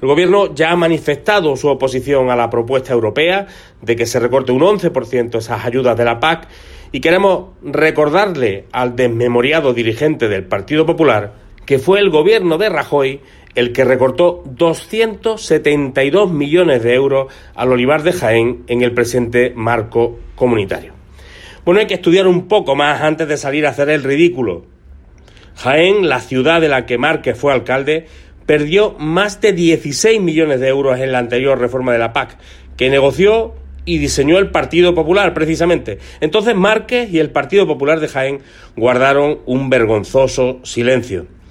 El Gobierno ya ha manifestado su oposición a la propuesta europea de que se recorte un 11% esas ayudas de la PAC y queremos recordarle al desmemoriado dirigente del Partido Popular que fue el Gobierno de Rajoy el que recortó 272 millones de euros al olivar de Jaén en el presente marco comunitario. Bueno, hay que estudiar un poco más antes de salir a hacer el ridículo. Jaén, la ciudad de la que Márquez fue alcalde, perdió más de 16 millones de euros en la anterior reforma de la PAC, que negoció y diseñó el Partido Popular, precisamente. Entonces Márquez y el Partido Popular de Jaén guardaron un vergonzoso silencio.